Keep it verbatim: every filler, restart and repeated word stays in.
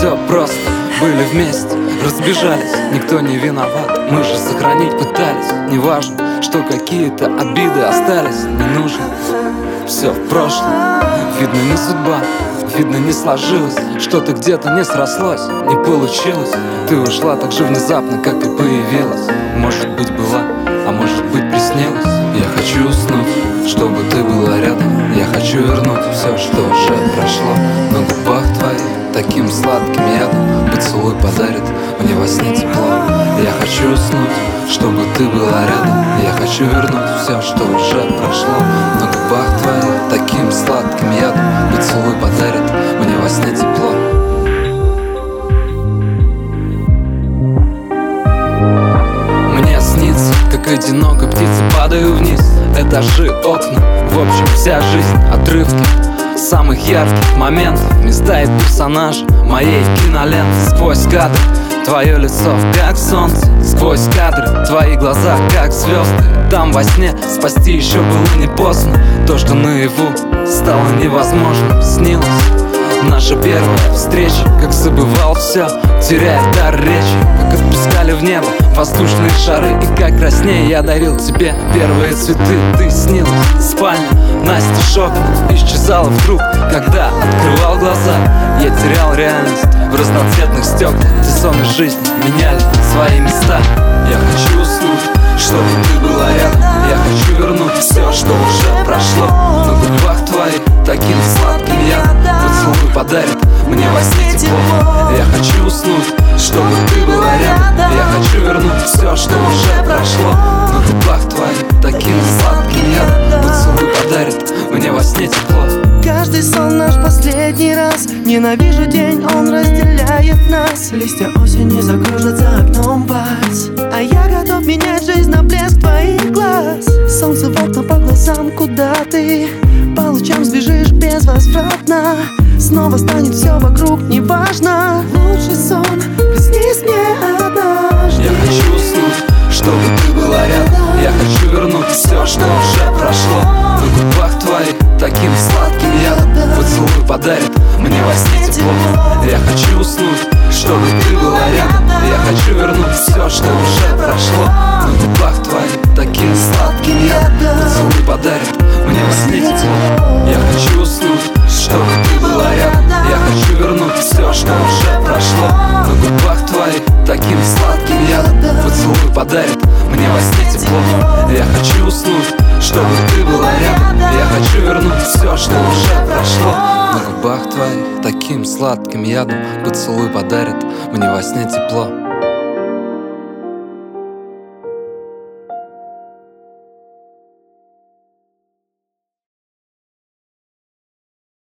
все просто, были вместе, разбежались, никто не виноват. Мы же сохранить пытались, неважно, что какие-то обиды остались. Не нужно, все в прошлом. Видно, не судьба, видно, не сложилось, что-то где-то не срослось, не получилось. Ты ушла так же внезапно, как и появилась. Может быть, была, а может быть, приснилось. Я хочу уснуть, чтобы ты была рядом. Я хочу вернуть все, что уже прошло. На губах твоих таким сладким ядом поцелуй подарит мне во сне тепло. Я хочу уснуть, чтобы ты была рядом. Я хочу вернуть все, что уже прошло. На губах твоих таким сладким ядом поцелуй подарит мне во сне тепло. Мне снится, как одинокой птица падаю вниз. Этажи, окна, в общем вся жизнь. Отрывки самых ярких моментов, места и персонажи моей киноленты. Сквозь кадры твое лицо, как солнце. Сквозь кадры твои глаза, как звезды. Там во сне спасти еще было не поздно. То, что наяву стало невозможным, снилось. Наша первая встреча, как забывал все, теряя дар речи. Как отпускали в небо воздушные шары. И как краснее я дарил тебе первые цветы. Ты снилась, спальня, настежь окна. Исчезала вдруг, когда открывал глаза. Я терял реальность в разноцветных стеклах. Где сон и жизнь меняли свои места. Я хочу уснуть, чтобы ты была рядом. Я хочу вернуть все, что уже прошло. На губах твоих таким сладким ядом поцелуй подарит мне во сне тепло. Я хочу уснуть, чтобы ты была рядом. Я хочу вернуть все, что уже прошло. На губах твоих таким сладким ядом поцелуй подарит мне во сне тепло. Каждый сон наш последний раз. Ненавижу день, он разделяет нас. Листья осени закружат за окном вальс. А я готов менять жизнь на блеск твоих глаз. Солнце в окна по глазам, куда ты по лучам сбежишь безвозвратно. Снова станет все вокруг неважно. Лучший сон приснись мне однажды. Я хочу уснуть, чтобы ты была рядом. Я хочу вернуть все, что уже прошло. На губах твоих таким сладким ядом поцелуй подарит мне во сне тепло. Я хочу уснуть, чтобы ты была рядом. Я хочу вернуть все, что уже прошло. На губах твоих таким сладким ядом поцелуй подарит мне во сне тепло. Я хочу уснуть, чтобы ты была рядом. Я хочу вернуть все, что уже прошло. На губах твоих таким сладким ядом поцелуй подарит мне во сне тепло. Я хочу уснуть, чтобы ты была рядом. Я хочу вернуть все, что уже прошло. На губах твоих таким сладким ядом поцелуй подарит мне во сне тепло.